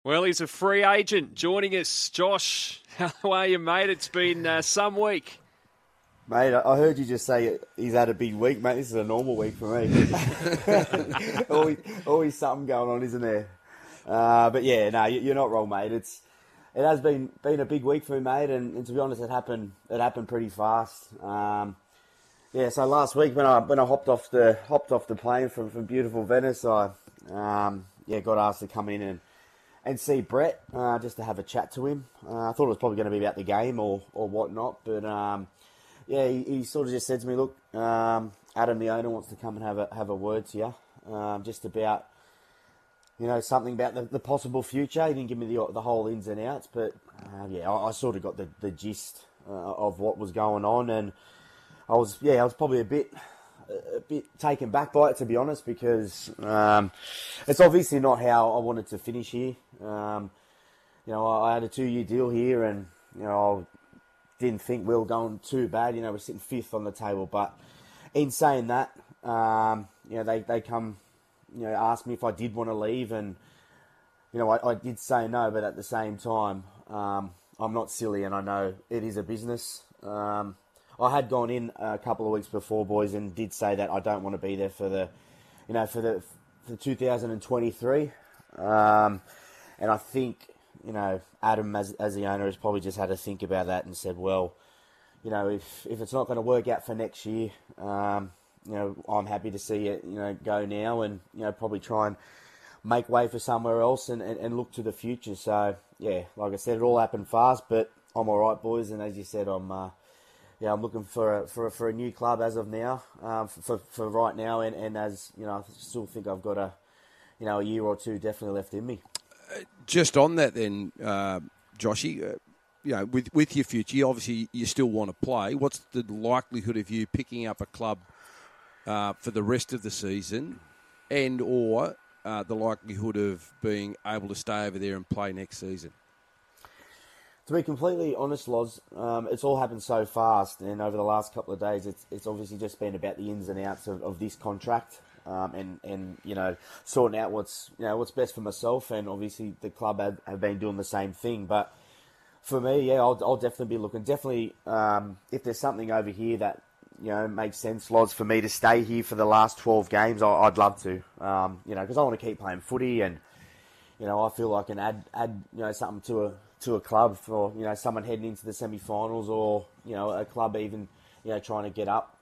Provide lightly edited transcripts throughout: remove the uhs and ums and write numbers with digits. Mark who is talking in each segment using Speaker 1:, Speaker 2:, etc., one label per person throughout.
Speaker 1: Well, he's a free agent joining us. Josh, how are you, mate? It's been some week.
Speaker 2: Mate, I heard you just say he's had a big week, mate. This is a normal week for me. always something going on, isn't there? But yeah, no, you're not wrong, mate. It has been a big week for me, mate, and to be honest, it happened pretty fast. Yeah, so last week when I hopped off the plane from beautiful Venice, I got asked to come in and see Brett just to have a chat to him. I thought it was probably going to be about the game or whatnot, but he sort of just said to me, look, Adam, the owner, wants to come and have a word to you, just about, something about the possible future. He didn't give me the whole ins and outs, but I sort of got the gist of what was going on, and I was probably a bit taken back by it, to be honest, because it's obviously not how I wanted to finish here. I had a 2-year deal here, and I didn't think we were going too bad. We're sitting 5th on the table, but in saying that, they come, ask me if I did want to leave, and I did say no, but at the same time, I'm not silly, and I know it is a business. I had gone in a couple of weeks before, boys, and did say that I don't want to be there for the 2023. And I think, Adam, as the owner, has probably just had to think about that and said, well, if it's not going to work out for next year, I'm happy to see it, go now and, probably try and make way for somewhere else and look to the future. So, yeah, like I said, it all happened fast, but I'm all right, boys. And as you said, I'm looking for a new club as of now, for right now. And as, I still think I've got a year or two definitely left in me.
Speaker 3: Just on that then, Joshy, with your future, obviously you still want to play. What's the likelihood of you picking up a club for the rest of the season, and or the likelihood of being able to stay over there and play next season?
Speaker 2: To be completely honest, Loz, it's all happened so fast, and over the last couple of days, it's obviously just been about the ins and outs of this contract. And sorting out what's best for myself, and obviously the club have been doing the same thing. But for me, I'll definitely be looking. Definitely, if there's something over here that makes sense, Loz, for me to stay here for the last 12 games, I'd love to. Because I want to keep playing footy, and I feel like I can add something to a club for someone heading into the semi-finals, or a club even trying to get up.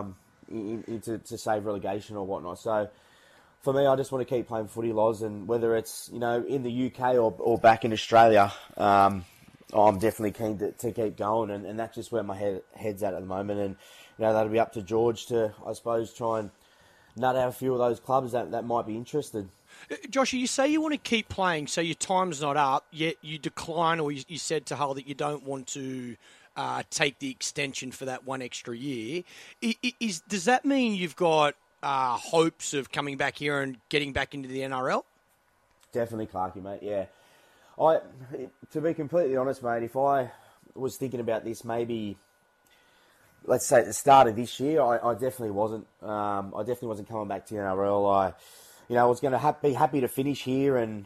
Speaker 2: To save relegation or whatnot. So for me, I just want to keep playing footy, Loz, and whether it's in the UK or back in Australia, I'm definitely keen to keep going, and that's just where my head's at the moment. And that'll be up to George to, I suppose, try and nut out a few of those clubs that might be interested.
Speaker 4: Josh, you say you want to keep playing, so your time's not up, yet you decline, or you said to Hull that you don't want to take the extension for that one extra year. Does that mean you've got hopes of coming back here and getting back into the NRL?
Speaker 2: Definitely, Clarkie, mate, yeah. To be completely honest, mate, if I was thinking about this maybe, let's say at the start of this year, I definitely wasn't. I definitely wasn't coming back to the NRL. I was going to be happy to finish here and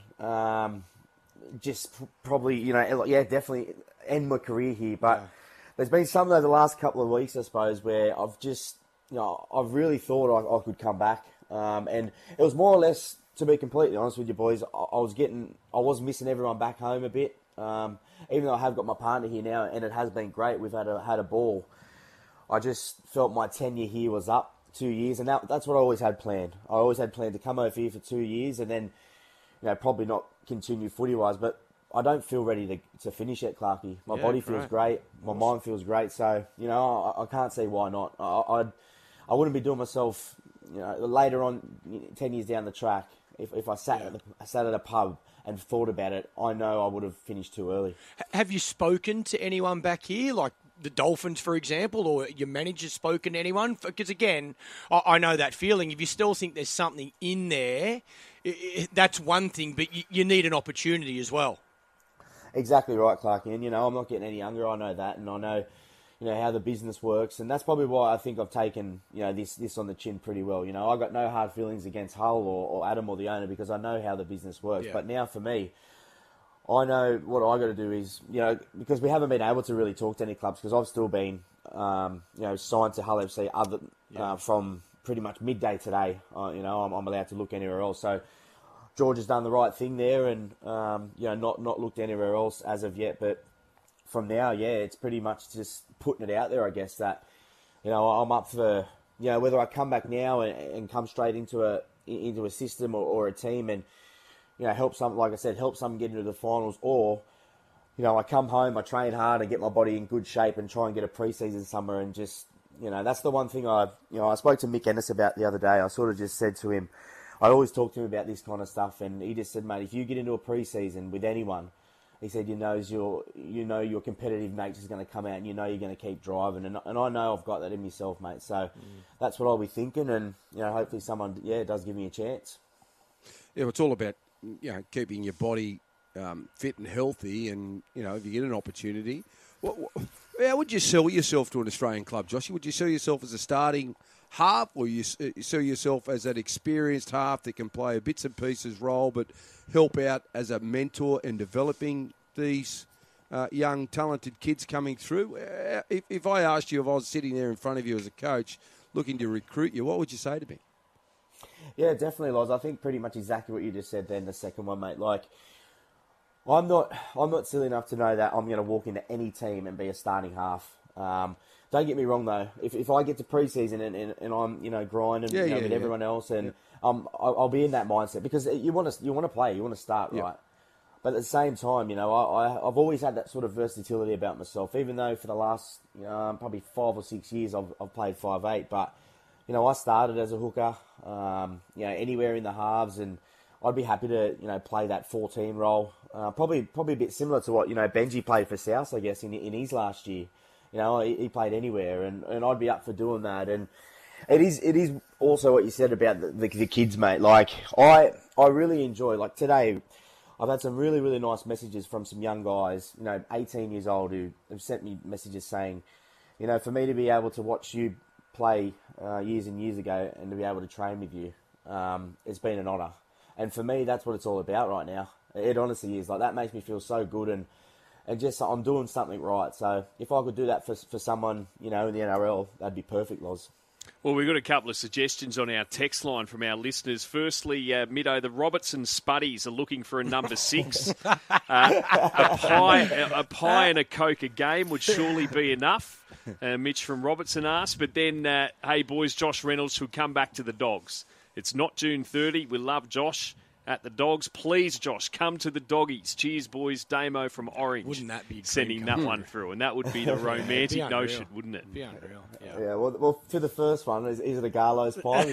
Speaker 2: just probably, definitely end my career here. But there's been some of the last couple of weeks, I suppose, where I've just, I've really thought I could come back. And it was more or less, to be completely honest with you boys, I was missing everyone back home a bit. Even though I have got my partner here now, and it has been great, we've had a ball. I just felt my tenure here was up 2 years, and that's what I always had planned. I always had planned to come over here for 2 years, and then, probably not continue footy-wise, but I don't feel ready to finish it, Clarkie. My body feels great. My mind feels great. So, I can't see why not. I wouldn't be doing myself, later on, 10 years down the track, if I sat at a pub and thought about it, I know I would have finished too early.
Speaker 4: Have you spoken to anyone back here, like the Dolphins, for example, or your manager spoken to anyone? Because, again, I know that feeling. If you still think there's something in there, that's one thing, but you need an opportunity as well.
Speaker 2: Exactly right, Clarkie. And, I'm not getting any younger. I know that. And I know, how the business works. And that's probably why I think I've taken, this on the chin pretty well. I've got no hard feelings against Hull or Adam or the owner, because I know how the business works. Yeah. But now for me, I know what I got to do is, because we haven't been able to really talk to any clubs, because I've still been, signed to Hull FC from pretty much midday today. I'm allowed to look anywhere else. So George has done the right thing there, and not looked anywhere else as of yet. But from now, it's pretty much just putting it out there. I guess that I'm up for whether I come back now and come straight into a system or a team and help some, like I said, help some get into the finals, or I come home, I train hard and get my body in good shape and try and get a pre-season somewhere and just that's the one thing I spoke to Mick Ennis about the other day. I sort of just said to him, I always talk to him about this kind of stuff, and he just said, mate, if you get into a pre-season with anyone, he said, your competitive nature is going to come out, and you're going to keep driving, and I know I've got that in myself, mate. So that's what I'll be thinking, and hopefully someone does give me a chance.
Speaker 3: Yeah, it's all about keeping your body fit and healthy, and if you get an opportunity, how would you sell yourself to an Australian club, Joshy? Would you sell yourself as a starting half, or you sell yourself as an experienced half that can play a bits and pieces role, but help out as a mentor in developing these young, talented kids coming through? If I asked you, if I was sitting there in front of you as a coach looking to recruit you, what would you say to me?
Speaker 2: Yeah, definitely, Loz. I think pretty much exactly what you just said then, the second one, mate. Like, I'm not silly enough to know that I'm going to walk into any team and be a starting half. Don't get me wrong, though. If I get to pre-season and I'm grinding with everyone else, and I'll be in that mindset, because you want to play, you want to start right. But at the same time, I've always had that sort of versatility about myself. Even though for the last probably 5 or 6 years I've played 5'8", but I started as a hooker, anywhere in the halves, and I'd be happy to play that 14 role. Probably a bit similar to what Benji played for South, I guess, in his last year. He played anywhere, and I'd be up for doing that. And it is also what you said about the kids, mate. Like, I really enjoy, like today, I've had some really, really nice messages from some young guys, 18 years old, who have sent me messages saying, for me to be able to watch you play years and years ago and to be able to train with you, it's been an honour. And for me, that's what it's all about right now. It honestly is. Like, that makes me feel so good, and just I'm doing something right. So if I could do that for someone, in the NRL, that'd be perfect, Loz.
Speaker 1: Well, we've got a couple of suggestions on our text line from our listeners. Firstly, Middo, the Robertson Spuddies are looking for a number 6. A pie and a Coke a game would surely be enough, Mitch from Robertson asked. But then, hey, boys, Josh Reynolds should come back to the Dogs. It's not June 30. We love Josh at the Dogs. Please, Josh, come to the Doggies. Cheers, boys. Damo from Orange.
Speaker 4: Wouldn't that be
Speaker 1: sending that one through? And that would be the romantic notion, wouldn't it?
Speaker 4: It'd be unreal.
Speaker 2: Yeah. Well, to the first one, is it a Garlo's pie?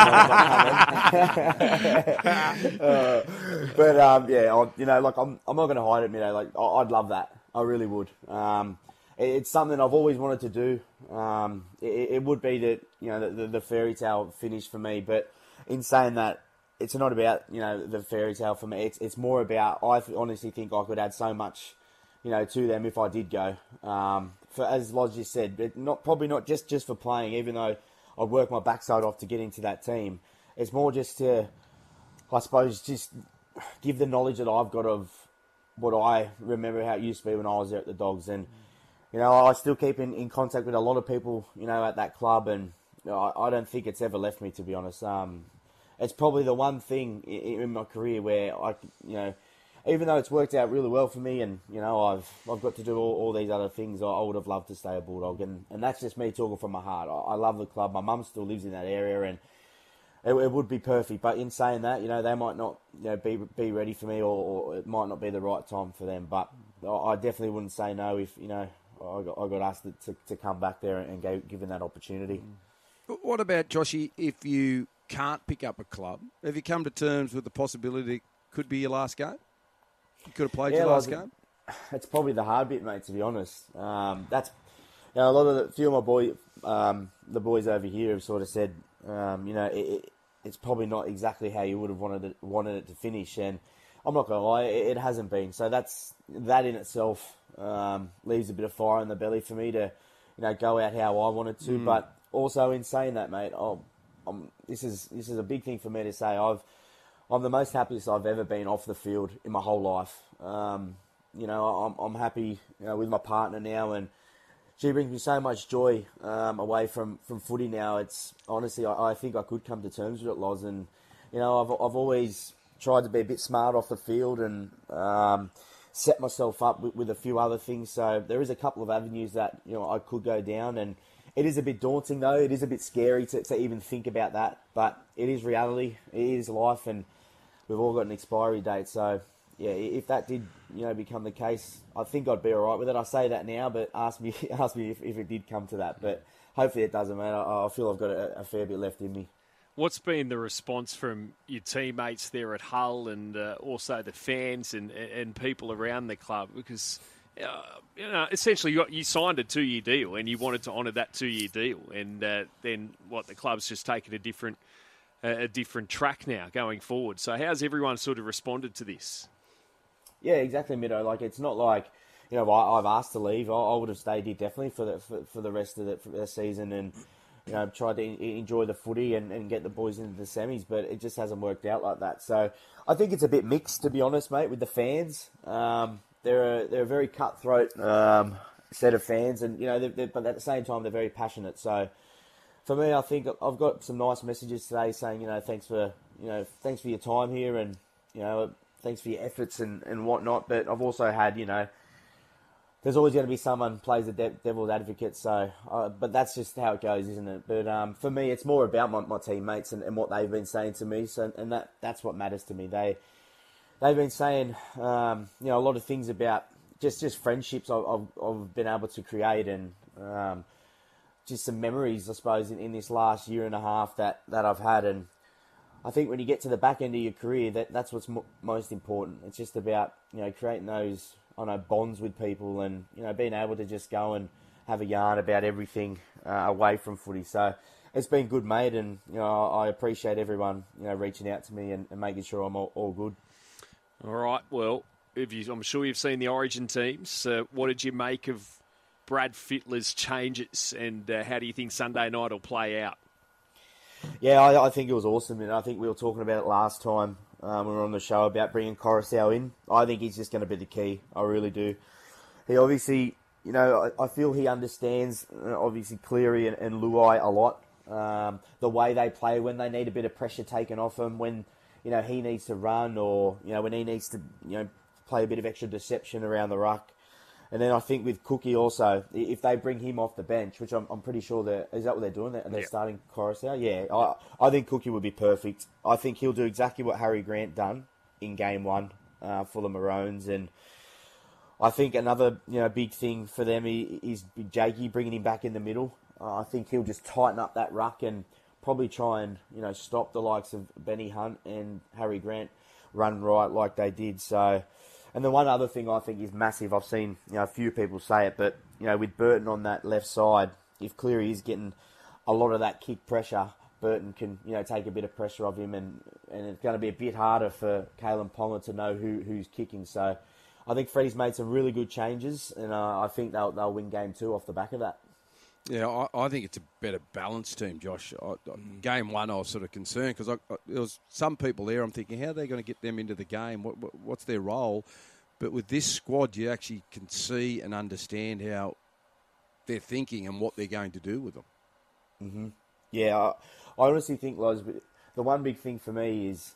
Speaker 2: I'm not going to hide it, Like, I'd love that. I really would. It's something I've always wanted to do. It would be the fairy tale finish for me, but in saying that, it's not about the fairy tale for me. It's more about, I honestly think I could add so much to them if I did go. For, as Loz just said, probably not just for playing, even though I'd work my backside off to get into that team. It's more just to, I suppose, just give the knowledge that I've got of what I remember how it used to be when I was there at the Dogs. And I still keep in contact with a lot of people at that club, and I don't think it's ever left me, to be honest. It's probably the one thing in my career where I, even though it's worked out really well for me, and I've got to do all these other things, I would have loved to stay a Bulldog, and that's just me talking from my heart. I love the club. My mum still lives in that area, and it would be perfect. But in saying that, they might not be ready for me, or it might not be the right time for them. But I definitely wouldn't say no if I got asked to come back there and go given that opportunity.
Speaker 3: What about, Joshy, if you can't pick up a club? Have you come to terms with the possibility it could be your last game? You could have played your last game?
Speaker 2: It's probably the hard bit, mate, to be honest. That's a lot of few of my the boys over here have sort of said, it's probably not exactly how you would have wanted it to finish, and I'm not going to lie, it hasn't been. So that in itself leaves a bit of fire in the belly for me to go out how I wanted to. But also in saying that, mate, this is a big thing for me to say. I'm the most happiest I've ever been off the field in my whole life. I'm happy with my partner now, and she brings me so much joy away from footy now. It's honestly, I think I could come to terms with it, Loz, and I've always tried to be a bit smart off the field and set myself up with a few other things. So there is a couple of avenues that I could go down, and it is a bit daunting though. It is a bit scary to even think about that, but it is reality. It is life, and we've all got an expiry date. So yeah, if that did become the case, I think I'd be all right with it. I say that now, but ask me if it did come to that. But hopefully it doesn't, man. I feel I've got a fair bit left in me.
Speaker 1: What's been the response from your teammates there at Hull and also the fans and people around the club? Because essentially you signed a 2-year deal and you wanted to honour that 2-year deal, and then the club's just taken a different track now going forward. So how's everyone sort of responded to this?
Speaker 2: Yeah, exactly, Mido. Like, it's not like I've asked to leave. I would have stayed here definitely for the rest of the season, and tried to enjoy the footy and get the boys into the semis, but it just hasn't worked out like that. So I think it's a bit mixed, to be honest, mate, with the fans. They're a very cutthroat set of fans, and but at the same time they're very passionate. So for me, I think I've got some nice messages today saying thanks for your time here, and thanks for your efforts and whatnot. But I've also had there's always going to be someone plays the devil's advocate. So, but that's just how it goes, isn't it? But for me, it's more about my teammates and what they've been saying to me. So, and that's what matters to me. They've been saying a lot of things about just friendships I've been able to create, and just some memories, I suppose, in this last year and a half that I've had. And I think when you get to the back end of your career, that's what's most important. It's just about creating those bonds with people, and being able to just go and have a yarn about everything away from footy. So it's been good, mate, and I appreciate everyone reaching out to me and making sure I'm all good.
Speaker 1: All right, well, I'm sure you've seen the Origin teams. What did you make of Brad Fittler's changes, and how do you think Sunday night will play out?
Speaker 2: Yeah, I think it was awesome, and I think we were talking about it last time when we were on the show about bringing Coruscant in. I think he's just going to be the key. I really do. He obviously, I feel he understands, obviously, Cleary and Luai a lot. The way they play, when they need a bit of pressure taken off him, when, he needs to run, or, when he needs to, play a bit of extra deception around the ruck. And then I think with Cookie also, if they bring him off the bench, which I'm pretty sure is that what they're doing? They're starting Coruscant? Yeah, I think Cookie would be perfect. I think he'll do exactly what Harry Grant done in Game 1 for the Maroons. And I think another big thing for them is Jakey, bringing him back in the middle. I think he'll just tighten up that ruck and probably try and stop the likes of Benny Hunt and Harry Grant run right like they did. So. And the one other thing I think is massive, I've seen a few people say it, but with Burton on that left side, if Cleary is getting a lot of that kick pressure, Burton can take a bit of pressure off him, and it's going to be a bit harder for Kalen Ponga to know who's kicking. So I think Freddie's made some really good changes, and I think they'll win Game 2 off the back of that.
Speaker 3: Yeah, I think it's a better balanced team, Josh. Game 1, I was sort of concerned because there was some people there. I'm thinking, how are they going to get them into the game? What's their role? But with this squad, you actually can see and understand how they're thinking and what they're going to do with them.
Speaker 2: Mm-hmm. Yeah, I honestly think, Loz, the one big thing for me is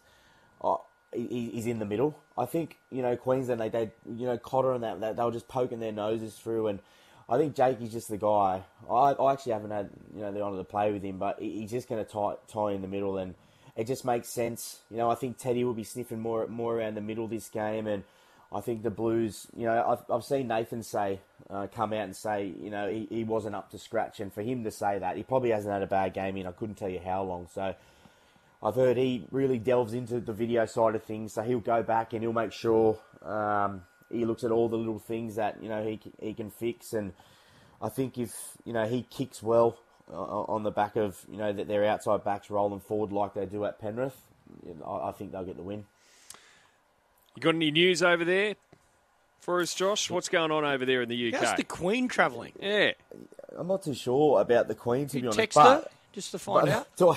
Speaker 2: he's in the middle. I think Queensland, they Cotter and that they were just poking their noses through, and I think Jakey's just the guy. I actually haven't had the honour to play with him, but he's just going to tie in the middle, and it just makes sense. I think Teddy will be sniffing more around the middle this game, and I think the Blues. I've seen Nathan come out and say he wasn't up to scratch, and for him to say that, he probably hasn't had a bad game in I couldn't tell you how long. So I've heard he really delves into the video side of things, so he'll go back and he'll make sure. He looks at all the little things that he can fix, and I think if he kicks well on the back of that their outside backs rolling forward like they do at Penrith, I think they'll get the win.
Speaker 1: You got any news over there for us, Josh? What's going on over there in the UK?
Speaker 4: How's the Queen travelling?
Speaker 1: Yeah,
Speaker 2: I'm not too sure about the Queen, to be honest.
Speaker 4: Text her? just to find out?
Speaker 2: No.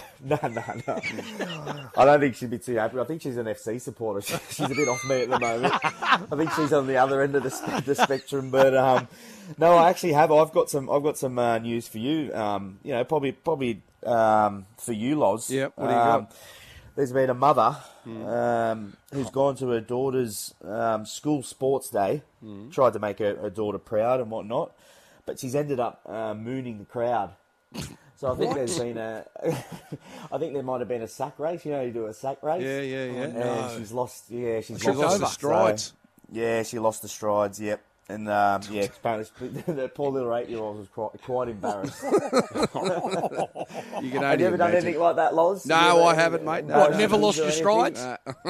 Speaker 2: I don't think she'd be too happy. I think she's an FC supporter. She's a bit off me at the moment. I think she's on the other end of the spectrum. But no, I actually have. I've got some news for you. Probably for you, Loz.
Speaker 3: Yep. What do you got?
Speaker 2: There's been a mother who's gone to her daughter's school sports day, tried to make her daughter proud and whatnot, but she's ended up mooning the crowd. So I think there's been I think there might have been a sack race. You know, you do a sack race.
Speaker 3: Yeah.
Speaker 2: And she's lost. Yeah, she's
Speaker 3: She lost the strides.
Speaker 2: So, yeah, she lost the strides. Yep. And apparently the poor little 8-year-old was quite embarrassed.
Speaker 3: You can
Speaker 2: Have you ever done anything like that, Loz?
Speaker 3: No, I haven't, mate. No,
Speaker 4: What, never lost your strides?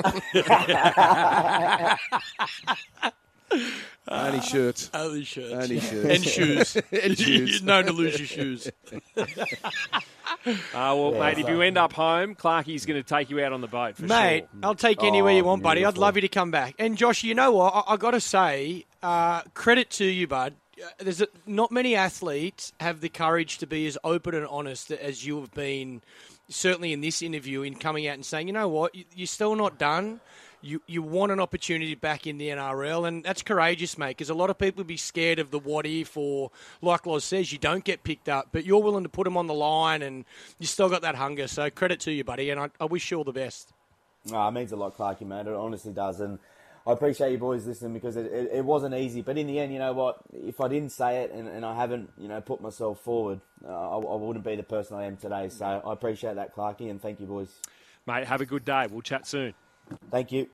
Speaker 3: Only shirts.
Speaker 4: Only shirts.
Speaker 3: Only shirts.
Speaker 4: And shoes.
Speaker 3: And shoes.
Speaker 4: You're known to lose your shoes.
Speaker 1: Mate, if you end up home, Clarkie's going to take you out on the boat, for
Speaker 4: Mate,
Speaker 1: sure.
Speaker 4: I'll take you anywhere you want, buddy. I'd
Speaker 2: beautiful.
Speaker 4: love you to come back. And, Josh, you know what? I got to say, credit to you, bud. Not many athletes have the courage to be as open and honest as you have been, certainly in this interview, in coming out and saying, you know what, you're still not done. You want an opportunity back in the NRL, and that's courageous, mate, because a lot of people would be scared of the what if, or like Loz says, you don't get picked up, but you're willing to put them on the line, and you still got that hunger. So credit to you, buddy, and I wish you all the best.
Speaker 2: No, it means a lot, Clarkie, mate. It honestly does, and I appreciate you boys listening, because it wasn't easy. But in the end, you know what? If I didn't say it and I haven't, put myself forward, I wouldn't be the person I am today. So I appreciate that, Clarkie, and thank you, boys.
Speaker 1: Mate, have a good day. We'll chat soon.
Speaker 2: Thank you.